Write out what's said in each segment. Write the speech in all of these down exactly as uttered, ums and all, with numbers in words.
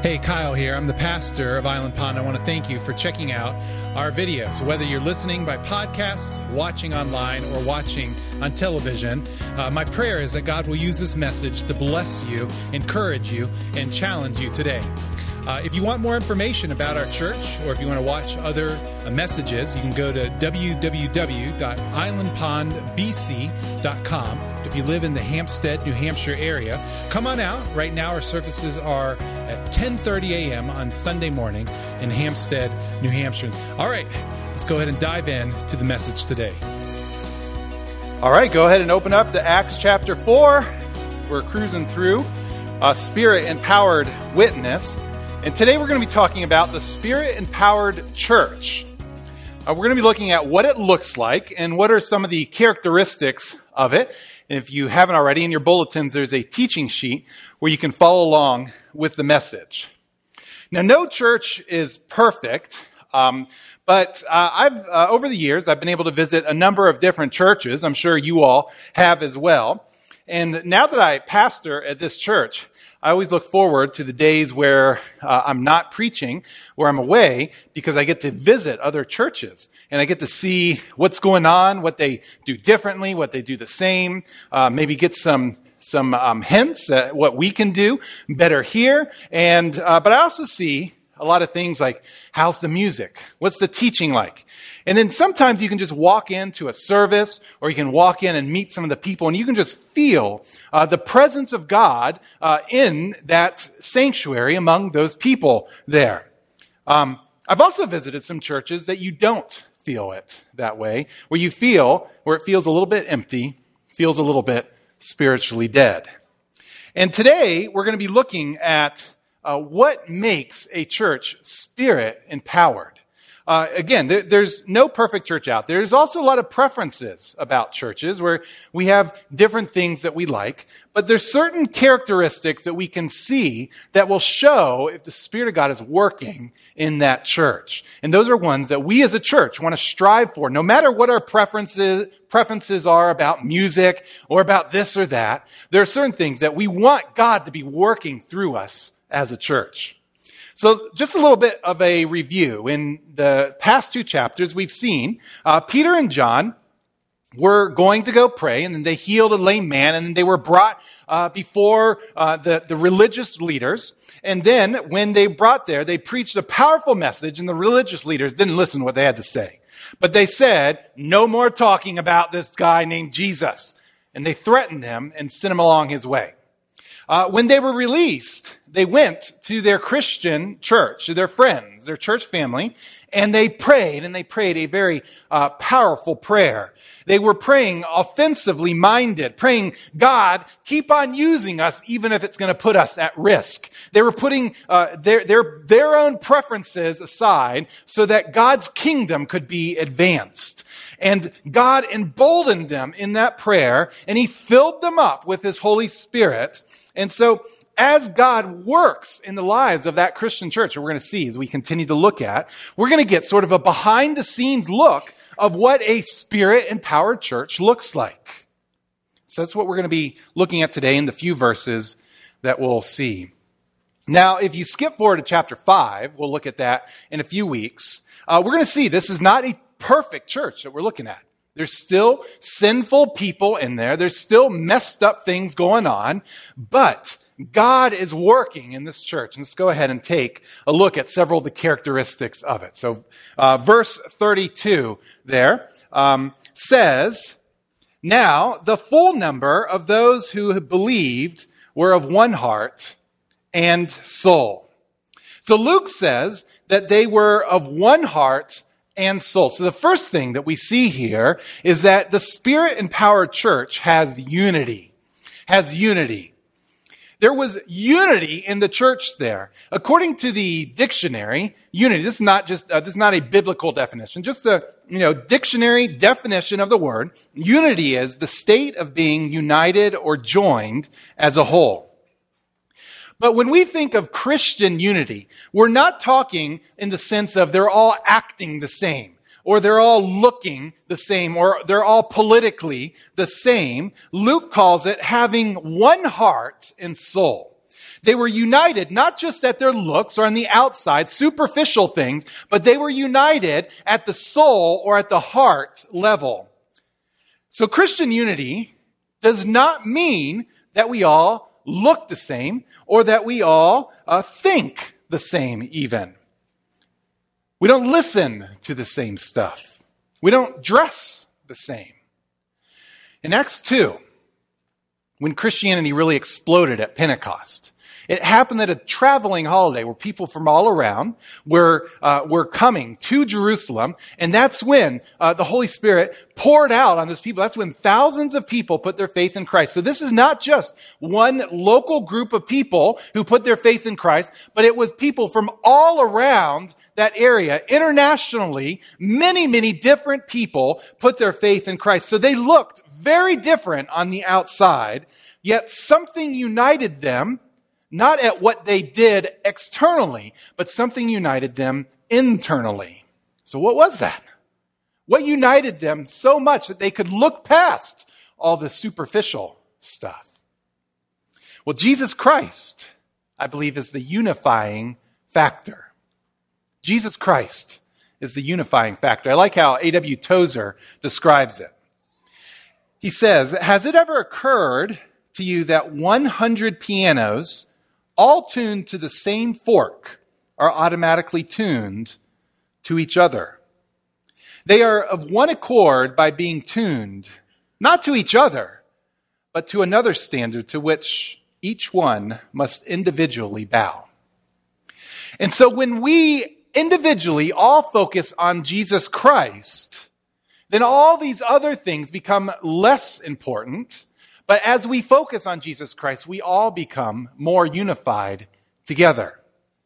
Hey, Kyle here. I'm the pastor of Island Pond. I want to thank you for checking out our videos. Whether you're listening by podcast, watching online, or watching on television, uh, my prayer is that God will use this message to bless you, encourage you, and challenge you today. Uh, if you want more information about our church, or if you want to watch other uh, messages, you can go to w w w dot island pond b c dot com. If you live in the Hampstead, New Hampshire area, come on out. Right now our services are at ten thirty a.m. on Sunday morning in Hampstead, New Hampshire. All right, let's go ahead and dive in to the message today. All right, go ahead and open up to Acts chapter four. We're cruising through uh, Spirit-Empowered Witness. And today we're going to be talking about the Spirit-Empowered Church. Uh, we're going to be looking at what it looks like and what are some of the characteristics of it. And if you haven't already, in your bulletins, there's a teaching sheet where you can follow along with the message. Now, no church is perfect, um, but uh, I've uh, over the years, I've been able to visit a number of different churches. I'm sure you all have as well. And now that I pastor at this church, I always look forward to the days where uh, I'm not preaching, where I'm away, because I get to visit other churches and I get to see what's going on, what they do differently, what they do the same, uh, maybe get some some um, hints at what we can do better here. And uh, but I also see a lot of things like, how's the music? What's the teaching like? And then sometimes you can just walk into a service, or you can walk in and meet some of the people, and you can just feel uh, the presence of God uh, in that sanctuary among those people there. Um, I've also visited some churches that you don't feel it that way, where you feel, where it feels a little bit empty, feels a little bit spiritually dead. And today we're going to be looking at Uh, what makes a church Spirit-empowered? Uh, again, there, there's no perfect church out there. There's also a lot of preferences about churches where we have different things that we like, but there's certain characteristics that we can see that will show if the Spirit of God is working in that church. And those are ones that we as a church want to strive for, no matter what our preferences preferences are about music or about this or that. There are certain things that we want God to be working through us as a church. So just a little bit of a review. In the past two chapters, we've seen uh, Peter and John were going to go pray, and then they healed a lame man, and then they were brought uh, before uh, the, the religious leaders. And then when they brought there, they preached a powerful message, and the religious leaders didn't listen to what they had to say. But they said, no more talking about this guy named Jesus. And they threatened him and sent him along his way. Uh, when they were released, they went to their Christian church, to their friends, their church family, and they prayed, and they prayed a very uh, powerful prayer. They were praying offensively minded, praying, God, keep on using us even if it's going to put us at risk. They were putting uh, their, their, their own preferences aside so that God's kingdom could be advanced. And God emboldened them in that prayer, and He filled them up with His Holy Spirit. And so as God works in the lives of that Christian church, we're going to see as we continue to look at, we're going to get sort of a behind-the-scenes look of what a Spirit-empowered church looks like. So that's what we're going to be looking at today in the few verses that we'll see. Now, if you skip forward to chapter five, we'll look at that in a few weeks. Uh, we're going to see this is not a perfect church that we're looking at. There's still sinful people in there. There's still messed up things going on, but God is working in this church. And let's go ahead and take a look at several of the characteristics of it. So uh, verse thirty-two there um, says, now the full number of those who had believed were of one heart and soul. So Luke says that they were of one heart and soul. So the first thing that we see here is that the Spirit-empowered church has unity, has unity. There was unity in the church there. According to the dictionary, unity, this is not just, uh, this is not a biblical definition, just a, you know, dictionary definition of the word. Unity is the state of being united or joined as a whole. But when we think of Christian unity, we're not talking in the sense of they're all acting the same, or they're all looking the same, or they're all politically the same. Luke calls it having one heart and soul. They were united, not just at their looks or on the outside, superficial things, but they were united at the soul or at the heart level. So Christian unity does not mean that we all look the same or that we all uh, think the same even. We don't listen to the same stuff. We don't dress the same. In Acts two, when Christianity really exploded at Pentecost, it happened at a traveling holiday where people from all around were uh, were coming to Jerusalem, and that's when uh, the Holy Spirit poured out on those people. That's when thousands of people put their faith in Christ. So this is not just one local group of people who put their faith in Christ, but it was people from all around that area. Internationally, many, many different people put their faith in Christ. So they looked very different on the outside, yet something united them, not at what they did externally, but something united them internally. So what was that? What united them so much that they could look past all the superficial stuff? Well, Jesus Christ, I believe, is the unifying factor. Jesus Christ is the unifying factor. I like how A W Tozer describes it. He says, has it ever occurred to you that one hundred pianos, all tuned to the same fork, are automatically tuned to each other? They are of one accord by being tuned, not to each other, but to another standard to which each one must individually bow. And so when we individually all focus on Jesus Christ, then all these other things become less important. But as we focus on Jesus Christ, we all become more unified together.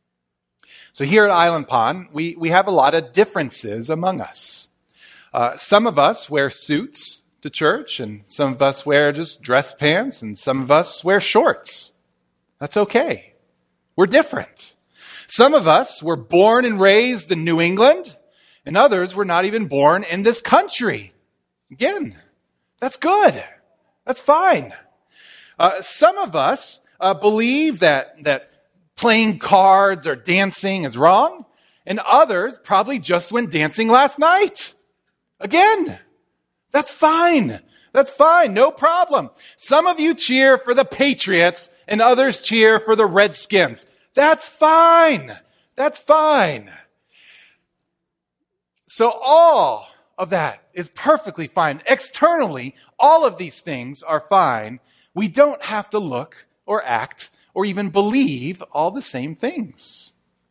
So here at Island Pond, we, we have a lot of differences among us. Uh, some of us wear suits to church, and some of us wear just dress pants, and some of us wear shorts. That's okay. We're different. Some of us were born and raised in New England, and others were not even born in this country. Again, that's good. That's fine. Uh, some of us uh, believe that, that playing cards or dancing is wrong, and others probably just went dancing last night. Again, that's fine. That's fine. No problem. Some of you cheer for the Patriots, and others cheer for the Redskins. That's fine. That's fine. So all of that is perfectly fine. Externally, all of these things are fine. We don't have to look or act or even believe all the same things.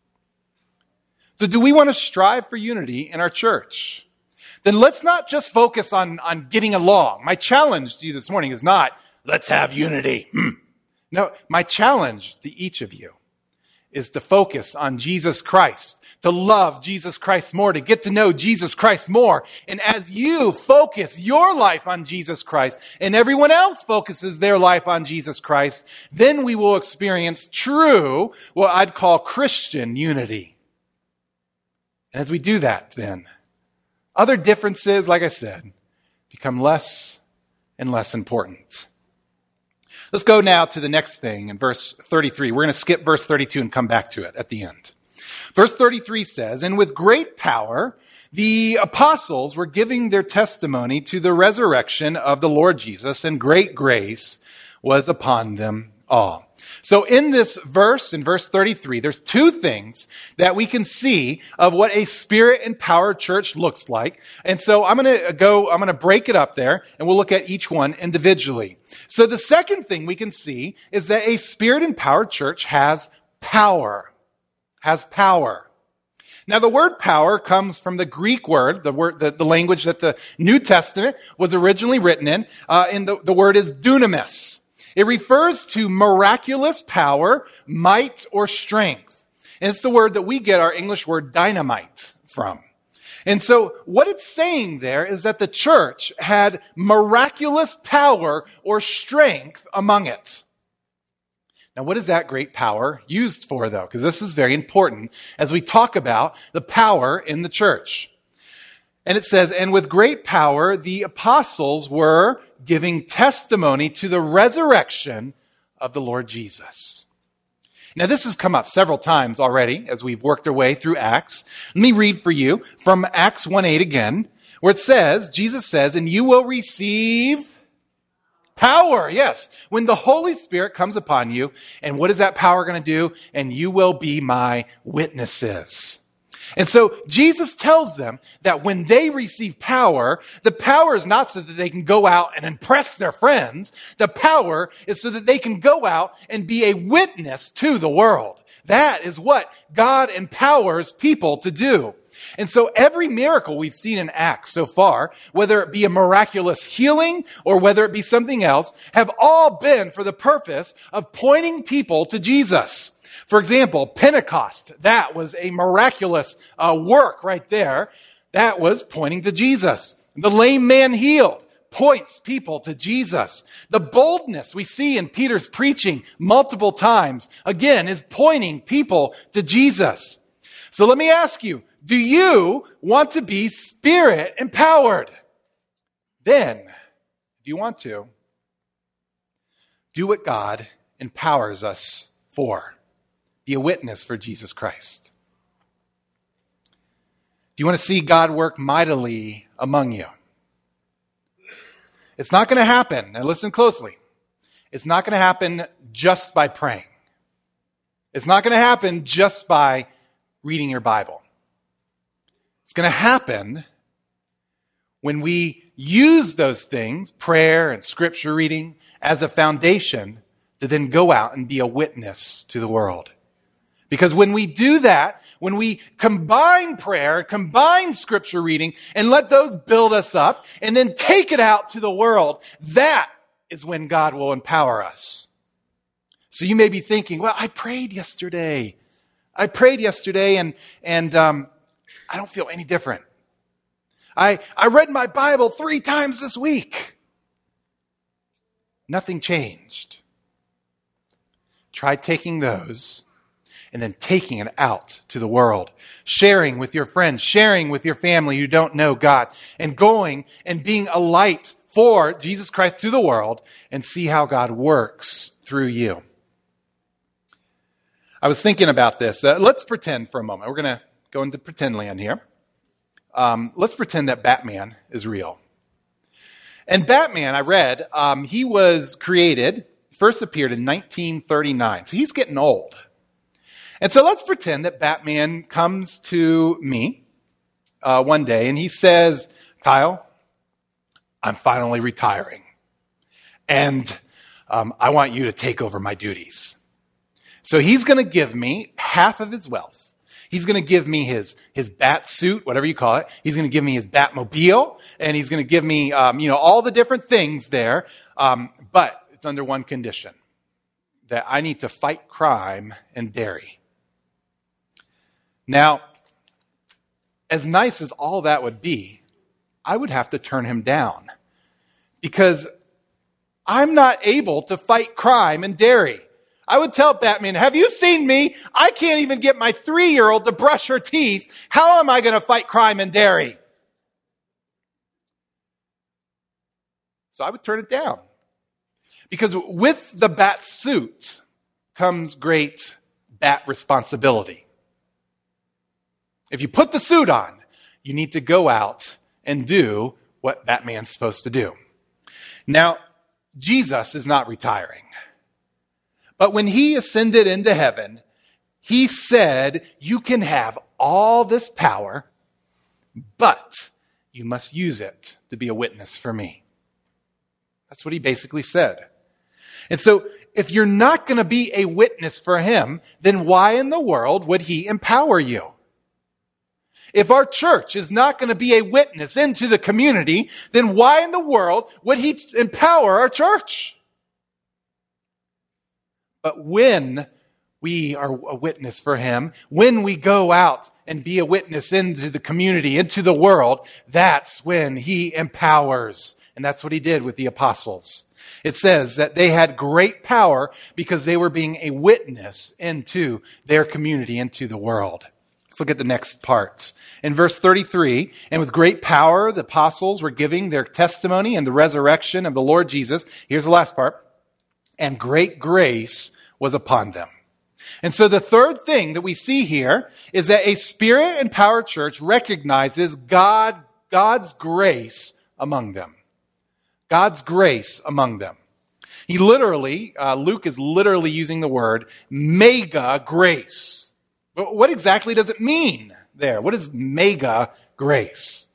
So do we want to strive for unity in our church? Then let's not just focus on, on getting along. My challenge to you this morning is not, let's have unity. No, my challenge to each of you is to focus on Jesus Christ, to love Jesus Christ more, to get to know Jesus Christ more. And as you focus your life on Jesus Christ and everyone else focuses their life on Jesus Christ, then we will experience true, what I'd call Christian unity. And as we do that, then other differences, like I said, become less and less important. Let's go now to the next thing in verse thirty-three. We're going to skip verse thirty-two and come back to it at the end. Verse thirty-three says, and with great power, the apostles were giving their testimony to the resurrection of the Lord Jesus, and great grace was upon them all. So in this verse, in verse thirty-three, there's two things that we can see of what a Spirit-empowered church looks like. And so I'm going to go, I'm going to break it up there, and we'll look at each one individually. So the second thing we can see is that a Spirit-empowered church has power. Has power. Now, the word power comes from the Greek word, the word, the, the language that the New Testament was originally written in, uh, and the, the word is dunamis. It refers to miraculous power, might, or strength. And it's the word that we get our English word dynamite from. And so what it's saying there is that the church had miraculous power or strength among it. Now, what is that great power used for, though? Because this is very important as we talk about the power in the church. And it says, and with great power, the apostles were giving testimony to the resurrection of the Lord Jesus. Now, this has come up several times already as we've worked our way through Acts. Let me read for you from Acts one eight again, where it says, Jesus says, and you will receive power. Yes, when the Holy Spirit comes upon you. And what is that power going to do? And you will be my witnesses. And so Jesus tells them that when they receive power, the power is not so that they can go out and impress their friends. The power is so that they can go out and be a witness to the world. That is what God empowers people to do. And so every miracle we've seen in Acts so far, whether it be a miraculous healing or whether it be something else, have all been for the purpose of pointing people to Jesus. For example, Pentecost, that was a miraculous uh, work right there. That was pointing to Jesus. The lame man healed points people to Jesus. The boldness we see in Peter's preaching multiple times, again, is pointing people to Jesus. So let me ask you, do you want to be Spirit empowered? Then, if you want to, do what God empowers us for. Be a witness for Jesus Christ. Do you want to see God work mightily among you? It's not going to happen. Now listen closely. It's not going to happen just by praying. It's not going to happen just by reading your Bible. It's going to happen when we use those things, prayer and scripture reading, as a foundation to then go out and be a witness to the world. Because when we do that, when we combine prayer, combine scripture reading, and let those build us up, and then take it out to the world, that is when God will empower us. So you may be thinking, well, I prayed yesterday. I prayed yesterday, and, and um, I don't feel any different. I, I read my Bible three times this week. Nothing changed. Try taking those and then taking it out to the world, sharing with your friends, sharing with your family who don't know God, and going and being a light for Jesus Christ to the world, and see how God works through you. I was thinking about this. Uh, let's pretend for a moment. We're going to go into pretend land here. Um, let's pretend that Batman is real. And Batman, I read, um, he was created, first appeared in nineteen thirty-nine. So he's getting old. And so let's pretend that Batman comes to me uh, one day and he says, Kyle, I'm finally retiring. And um, I want you to take over my duties. So he's going to give me half of his wealth. He's going to give me his, his bat suit, whatever you call it. He's going to give me his Batmobile, and he's going to give me, um, you know, all the different things there. Um, but it's under one condition, that I need to fight crime in Derry. Now, as nice as all that would be, I would have to turn him down because I'm not able to fight crime in Derry. I would tell Batman, have you seen me? I can't even get my three-year-old to brush her teeth. How am I going to fight crime in Derry? So I would turn it down. Because with the bat suit comes great bat responsibility. If you put the suit on, you need to go out and do what Batman's supposed to do. Now, Jesus is not retiring. But when he ascended into heaven, he said, you can have all this power, but you must use it to be a witness for me. That's what he basically said. And so if you're not going to be a witness for him, then why in the world would he empower you? If our church is not going to be a witness into the community, then why in the world would he empower our church? But when we are a witness for him, when we go out and be a witness into the community, into the world, that's when he empowers. And that's what he did with the apostles. It says that they had great power because they were being a witness into their community, into the world. Let's look at the next part. In verse thirty-three, and with great power, the apostles were giving their testimony in the resurrection of the Lord Jesus. Here's the last part. And great grace was upon them. And so the third thing that we see here is that a Spirit-empowered church recognizes God, God's grace among them. God's grace among them. He literally, uh, Luke is literally using the word mega grace. But what exactly does it mean there? What is mega grace?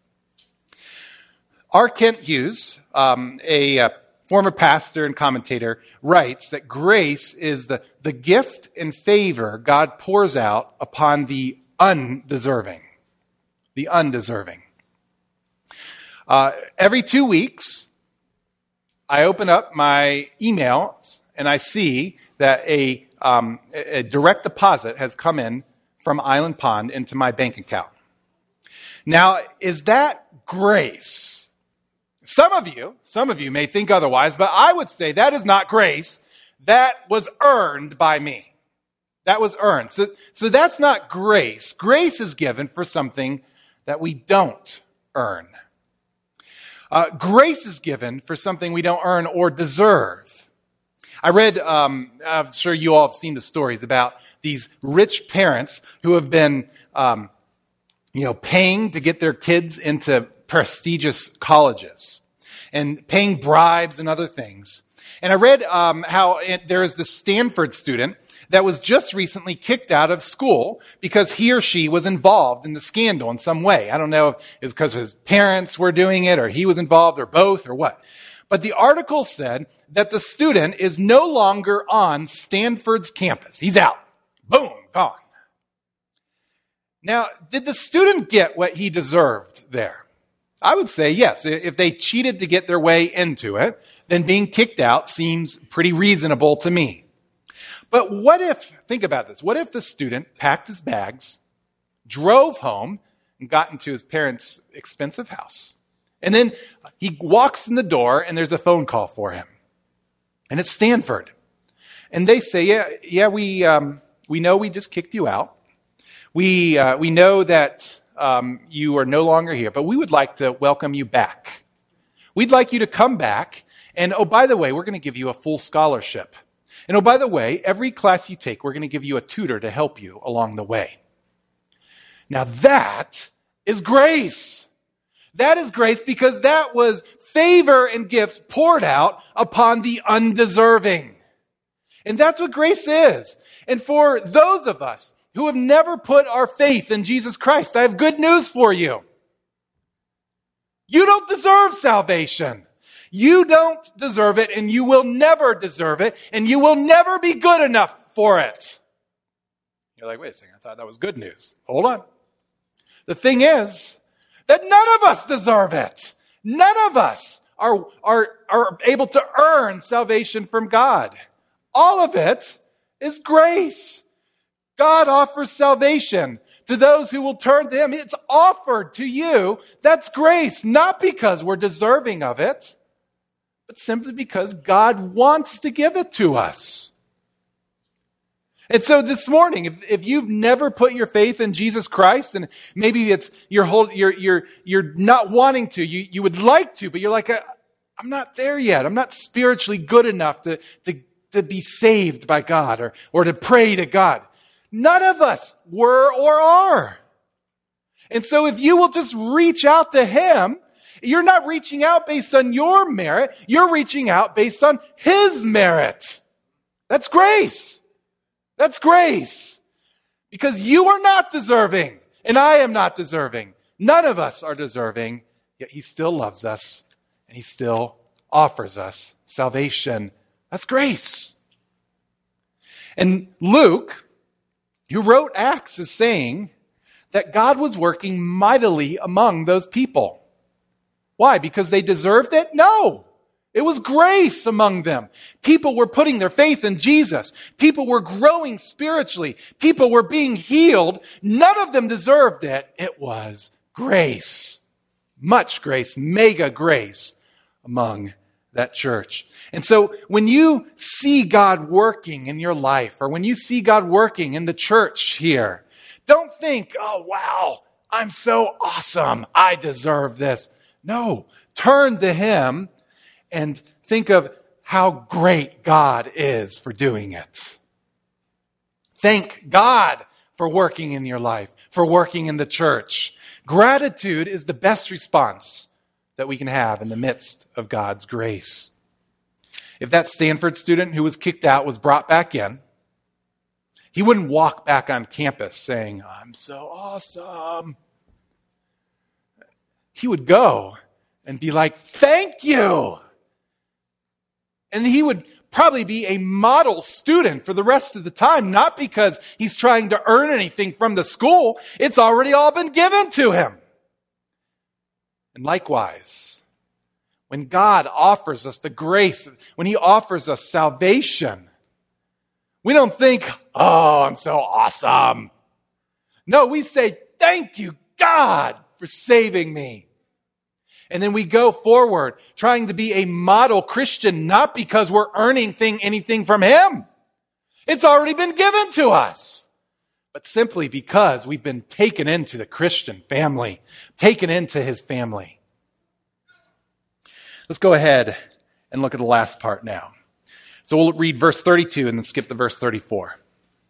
R. Kent Hughes, um, a uh, former pastor and commentator, writes that grace is the, the gift and favor God pours out upon the undeserving. The undeserving. Uh, every two weeks, I open up my emails and I see that a, um, a direct deposit has come in from Island Pond into my bank account. Now, is that grace? Some of you, some of you may think otherwise, but I would say that is not grace. That was earned by me. That was earned. So, so that's not grace. Grace is given for something that we don't earn. Uh, grace is given for something we don't earn or deserve. I read, um, I'm sure you all have seen the stories about these rich parents who have been, um, you know, paying to get their kids into prestigious colleges and paying bribes and other things. And I read um, how it, there is this Stanford student that was just recently kicked out of school because he or she was involved in the scandal in some way. I don't know if it was because his parents were doing it or he was involved or both or what. But the article said that the student is no longer on Stanford's campus. He's out. Boom, gone. Now, did the student get what he deserved there? I would say yes. If they cheated to get their way into it, then being kicked out seems pretty reasonable to me. But what if, think about this, what if the student packed his bags, drove home, and got into his parents' expensive house? And then he walks in the door and there's a phone call for him. And it's Stanford. And they say, yeah, yeah, we um, we know we just kicked you out. We uh, we know that um, you are no longer here, but we would like to welcome you back. We'd like you to come back. And oh, by the way, we're going to give you a full scholarship. And oh, by the way, every class you take, we're going to give you a tutor to help you along the way. Now that is grace. That is grace because that was favor and gifts poured out upon the undeserving. And that's what grace is. And for those of us who have never put our faith in Jesus Christ, I have good news for you. You don't deserve salvation. You don't deserve it, and you will never deserve it, and you will never be good enough for it. You're like, wait a second, I thought that was good news. Hold on. The thing is that none of us deserve it. None of us are, are, are able to earn salvation from God. All of it is grace. God offers salvation to those who will turn to Him. It's offered to you. That's grace, not because we're deserving of it, but simply because God wants to give it to us. And so this morning, if, if you've never put your faith in Jesus Christ, and maybe it's you're hold, you're you're you're not wanting to, you you would like to, but you're like, I'm not there yet. I'm not spiritually good enough to to to be saved by God or or to pray to God. None of us were or are. And so if you will just reach out to Him, you're not reaching out based on your merit. You're reaching out based on His merit. That's grace. That's grace. Because you are not deserving, and I am not deserving. None of us are deserving, yet He still loves us, and He still offers us salvation. That's grace. And Luke, who wrote Acts, is saying that God was working mightily among those people. Why? Because they deserved it? No. It was grace among them. People were putting their faith in Jesus. People were growing spiritually. People were being healed. None of them deserved it. It was grace. Much grace, mega grace among that church. And so when you see God working in your life, or when you see God working in the church here, don't think, oh, wow, I'm so awesome. I deserve this. No, turn to Him and think of how great God is for doing it. Thank God for working in your life, for working in the church. Gratitude is the best response that we can have in the midst of God's grace. If that Stanford student who was kicked out was brought back in, he wouldn't walk back on campus saying, I'm so awesome. He would go and be like, thank you. And he would probably be a model student for the rest of the time, not because he's trying to earn anything from the school. It's already all been given to him. And likewise, when God offers us the grace, when he offers us salvation, we don't think, oh, I'm so awesome. No, we say, thank you, God, for saving me. And then we go forward trying to be a model Christian, not because we're earning thing, anything from him. It's already been given to us. But simply because we've been taken into the Christian family, taken into his family. Let's go ahead and look at the last part now. So we'll read verse thirty-two and then skip to verse thirty-four.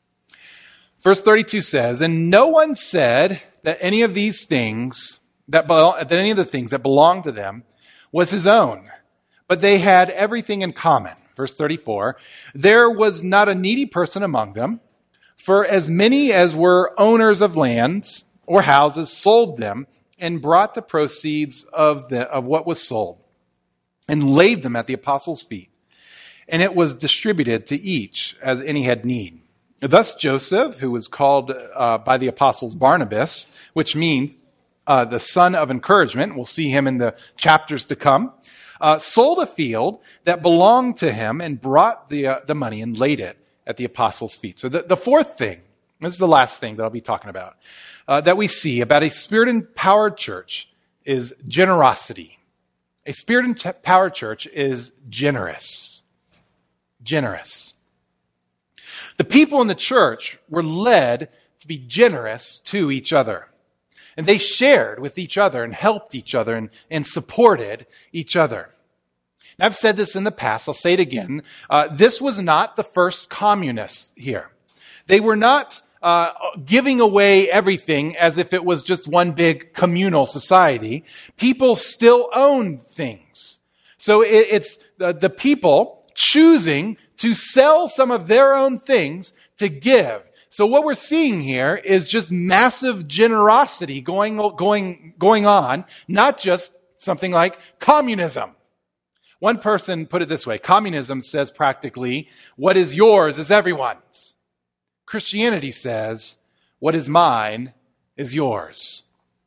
Verse thirty-two says, and no one said that any of these things That, that any of the things that belonged to them was his own, but they had everything in common. Verse thirty-four, there was not a needy person among them, for as many as were owners of lands or houses sold them and brought the proceeds of, the, of what was sold and laid them at the apostles' feet. And it was distributed to each as any had need. Thus Joseph, who was called uh, by the apostles Barnabas, which means Uh, the son of encouragement, we'll see him in the chapters to come, uh, sold a field that belonged to him and brought the uh, the money and laid it at the apostles' feet. So the, the fourth thing, this is the last thing that I'll be talking about, uh, that we see about a spirit-empowered church is generosity. A spirit-empowered church is generous. Generous. The people in the church were led to be generous to each other. And they shared with each other and helped each other and, and supported each other. Now, I've said this in the past. I'll say it again. Uh, this was not the first communists here. They were not uh, giving away everything as if it was just one big communal society. People still owned things. So it, it's the, the people choosing to sell some of their own things to give. So what we're seeing here is just massive generosity going, going, going on, not just something like communism. One person put it this way: communism says practically, what is yours is everyone's. Christianity says, what is mine is yours.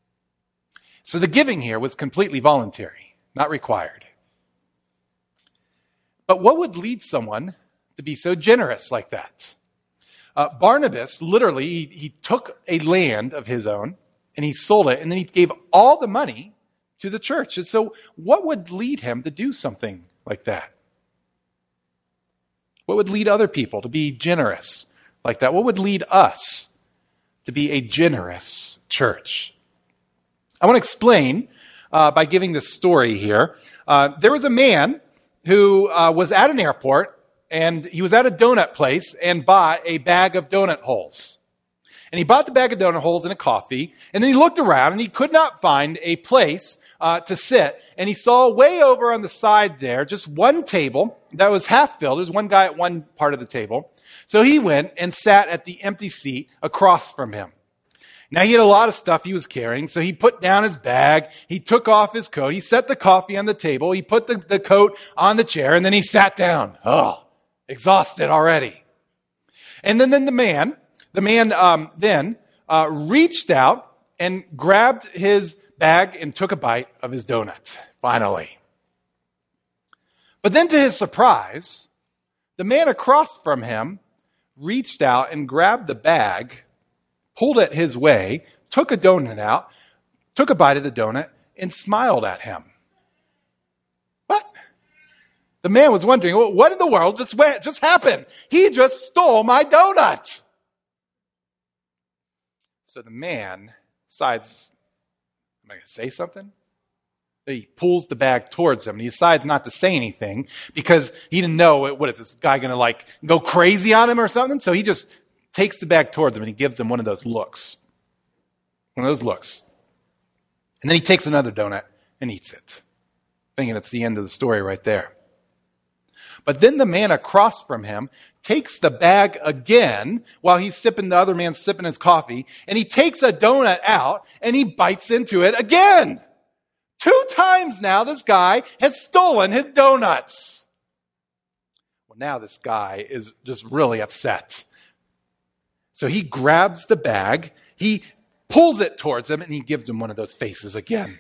So the giving here was completely voluntary, not required. But what would lead someone to be so generous like that? Uh, Barnabas, literally, he, he took a land of his own and he sold it, and then he gave all the money to the church. And so what would lead him to do something like that? What would lead other people to be generous like that? What would lead us to be a generous church? I want to explain uh, by giving this story here. Uh, there was a man who uh, was at an airport, and he was at a donut place and bought a bag of donut holes. And he bought the bag of donut holes and a coffee, and then he looked around and he could not find a place uh, to sit. And he saw way over on the side there just one table that was half filled. There was one guy at one part of the table. So he went and sat at the empty seat across from him. Now, he had a lot of stuff he was carrying, so he put down his bag, he took off his coat, he set the coffee on the table, he put the, the coat on the chair, and then he sat down. Oh, exhausted already. And then, then the man, the man um, then uh, reached out and grabbed his bag and took a bite of his donut, finally. But then to his surprise, the man across from him reached out and grabbed the bag, pulled it his way, took a donut out, took a bite of the donut, and smiled at him. What? The man was wondering, what in the world just, went, just happened? He just stole my donut. So the man decides, am I going to say something? He pulls the bag towards him, and he decides not to say anything because he didn't know, what is this guy going to like go crazy on him or something? So he just takes the bag towards him and he gives him one of those looks. One of those looks. And then he takes another donut and eats it, thinking it's the end of the story right there. But then the man across from him takes the bag again while he's sipping, the other man's sipping his coffee, and he takes a donut out and he bites into it again. Two times now this guy has stolen his donuts. Well, now this guy is just really upset. So he grabs the bag, he pulls it towards him, and he gives him one of those faces again.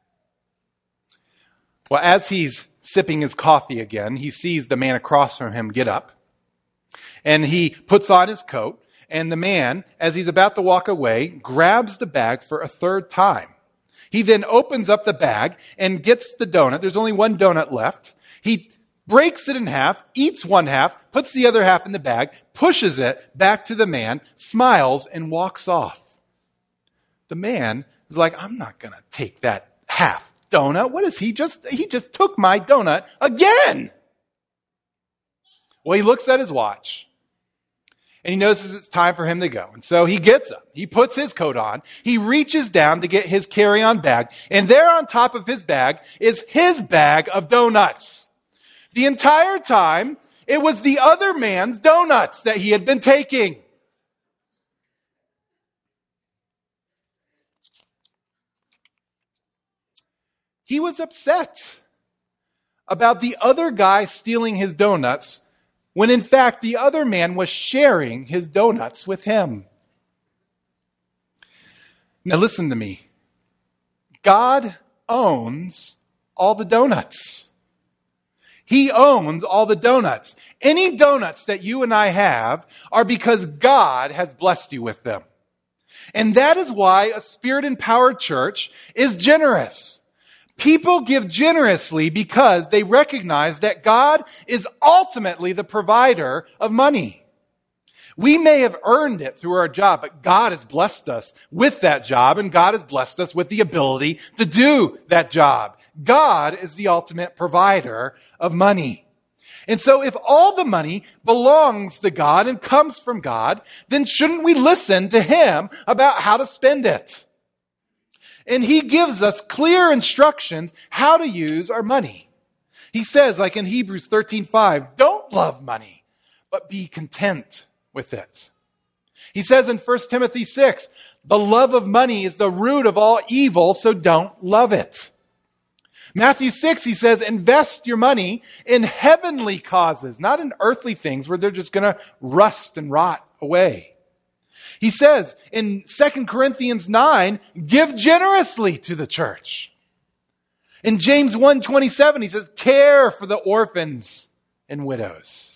Well, as he's sipping his coffee again, he sees the man across from him get up, and he puts on his coat, and the man, as he's about to walk away, grabs the bag for a third time. He then opens up the bag and gets the donut. There's only one donut left. He breaks it in half, eats one half, puts the other half in the bag, pushes it back to the man, smiles, and walks off. The man is like, I'm not going to take that half donut. What is he just, he just took my donut again. Well, he looks at his watch and he notices it's time for him to go. And so he gets up, he puts his coat on, he reaches down to get his carry-on bag, and there on top of his bag is his bag of donuts. The entire time, it was the other man's donuts that he had been taking. He was upset about the other guy stealing his donuts when in fact the other man was sharing his donuts with him. Now listen to me. God owns all the donuts. He owns all the donuts. Any donuts that you and I have are because God has blessed you with them. And that is why a Spirit-empowered church is generous. People give generously because they recognize that God is ultimately the provider of money. We may have earned it through our job, but God has blessed us with that job, and God has blessed us with the ability to do that job. God is the ultimate provider of money. And so if all the money belongs to God and comes from God, then shouldn't we listen to Him about how to spend it? And He gives us clear instructions how to use our money. He says, like in Hebrews thirteen five, don't love money, but be content with it. He says in First Timothy six, the love of money is the root of all evil, so don't love it. Matthew six, he says, invest your money in heavenly causes, not in earthly things where they're just going to rust and rot away. He says in Second Corinthians nine, give generously to the church. In James one twenty-seven, he says, care for the orphans and widows.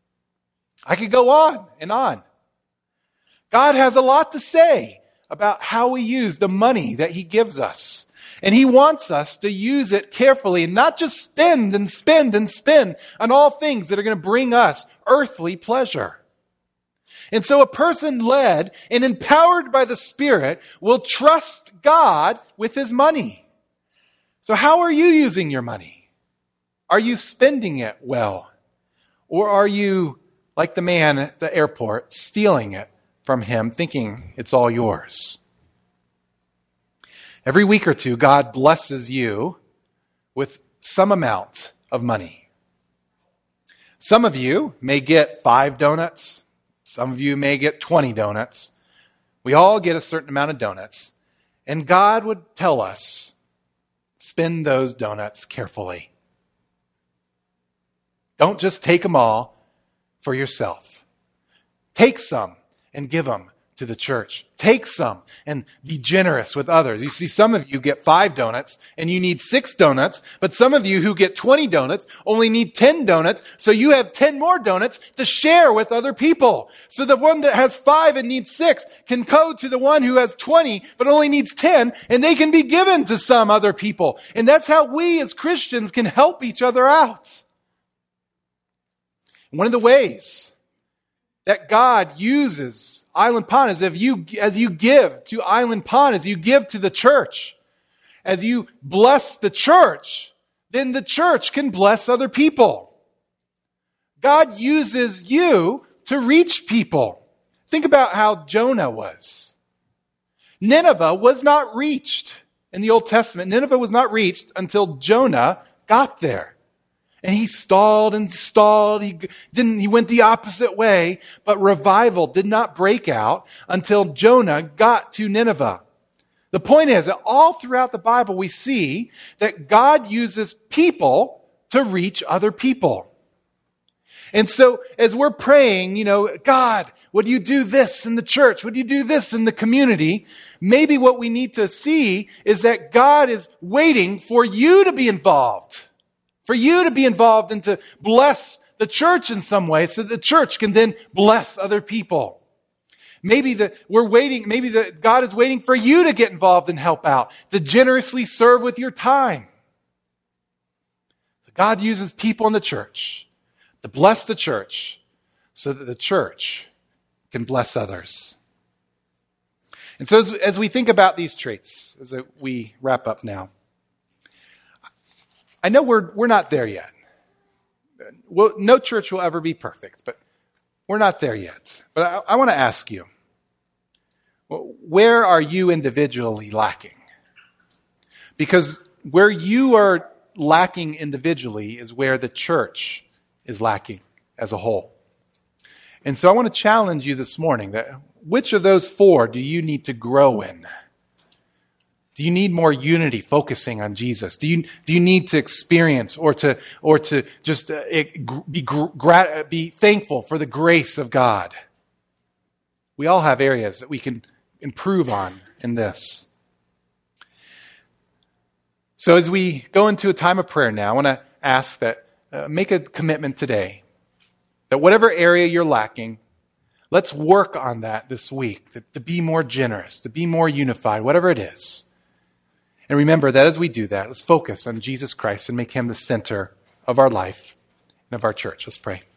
I could go on and on. God has a lot to say about how we use the money that He gives us. And He wants us to use it carefully and not just spend and spend and spend on all things that are going to bring us earthly pleasure. And so a person led and empowered by the Spirit will trust God with his money. So how are you using your money? Are you spending it well? Or are you, like the man at the airport, stealing it from him, thinking it's all yours? Every week or two, God blesses you with some amount of money. Some of you may get five donuts. Some of you may get twenty donuts. We all get a certain amount of donuts. And God would tell us, spend those donuts carefully. Don't just take them all for yourself. Take some and give them to the church. Take some and be generous with others. You see, some of you get five donuts and you need six donuts, but some of you who get twenty donuts only need ten donuts, so you have ten more donuts to share with other people. So the one that has five and needs six can go to the one who has twenty but only needs ten, and they can be given to some other people. And that's how we as Christians can help each other out. One of the ways that God uses Island Pond is if you, as you give to Island Pond, as you give to the church, as you bless the church, then the church can bless other people. God uses you to reach people. Think about how Jonah was. Nineveh was not reached in the Old Testament. Nineveh was not reached until Jonah got there. And he stalled and stalled. He didn't, he went the opposite way, but revival did not break out until Jonah got to Nineveh. The point is that all throughout the Bible, we see that God uses people to reach other people. And so as we're praying, you know, God, would you do this in the church? Would you do this in the community? Maybe what we need to see is that God is waiting for you to be involved, for you to be involved and to bless the church in some way so that the church can then bless other people. Maybe that we're waiting, maybe that God is waiting for you to get involved and help out, to generously serve with your time. So God uses people in the church to bless the church so that the church can bless others. And so as, as we think about these traits, as we wrap up now, I know we're, we're not there yet. Well, no church will ever be perfect, but we're not there yet. But I, I want to ask you, where are you individually lacking? Because where you are lacking individually is where the church is lacking as a whole. And so I want to challenge you this morning that which of those four do you need to grow in? Do you need more unity focusing on Jesus? Do you do you need to experience or to or to just uh, be gra- be thankful for the grace of God? We all have areas that we can improve on in this. So as we go into a time of prayer now, I want to ask that Uh, make a commitment today that whatever area you're lacking, let's work on that this week, to, to be more generous, to be more unified, whatever it is. And remember that as we do that, let's focus on Jesus Christ and make him the center of our life and of our church. Let's pray.